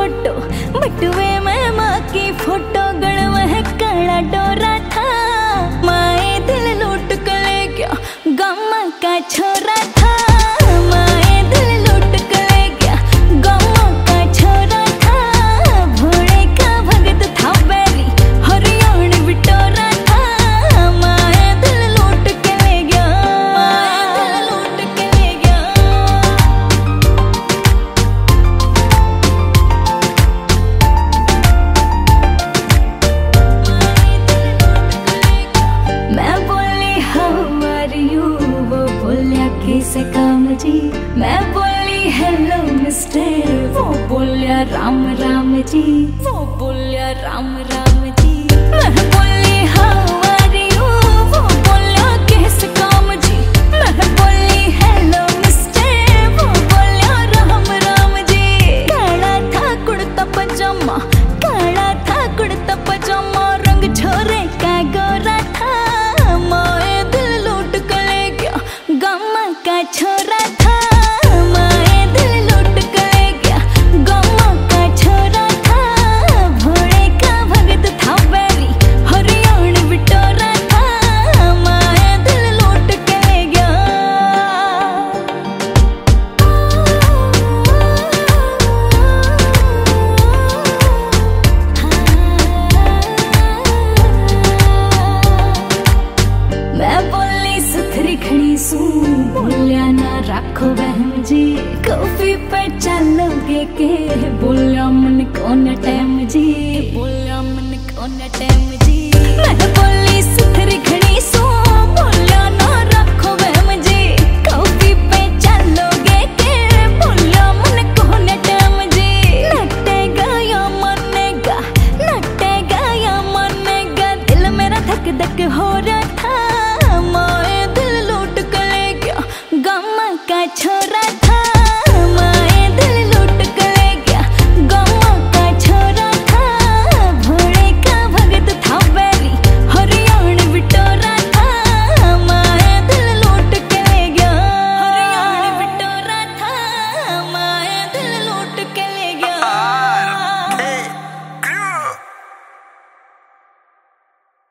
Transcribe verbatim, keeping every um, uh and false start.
Photo, बटुए में माँ की फोटो, गड़ में काला डोरा था। माए दिल लूट के ले गया, गामा का छोरा था। माए दिल लूट के ले गया, गामा का छोरा था। भोले का भगत था बैरी, हरियाण बिटोरा था। माए दिल लूट के ले गया, माए दिल लूट के ले गया। मैं बोली हाउ आर यू, वो बोलिया कैसे काम जी। मैं बोली हेलो मिस्टर, वो बोलिया राम राम जी। वो बोलिया राम राम जी। मैं बोली हाउ आर यू, वो बोलिया कैसे काम जी। मैं बोली हेलो मिस्टर, वो बोलिया राम राम जी। काला था कुर्ता पजामा, काला था कुर्ता पजामा, रंग छोरे का गोरा था। माए दिल लूट के ले गया, गामा का छोरा था। माए दिल लूट के ले गया, गामा का छोरा था। भोले का भगत था बैरी, हरियाण बिटोरा था। माए दिल लूट के ले गया। मैं बोली सुथरी खड़ी सू, बोलिया ना राखो बहन जी। कॉफी पे चलोगे के, बोलिया मन कौन टाइम जी। बोलिया मन कौन टाइम जी। मैं बोली सुथरी खड़ी सू, बोलिया ना राखो बहन जी। कॉफी पे चलोगे के, बोलिया मन कौन टाइम जी। नटेगा या मनेगा, नटेगा या मनेगा, दिल मेरा धक धक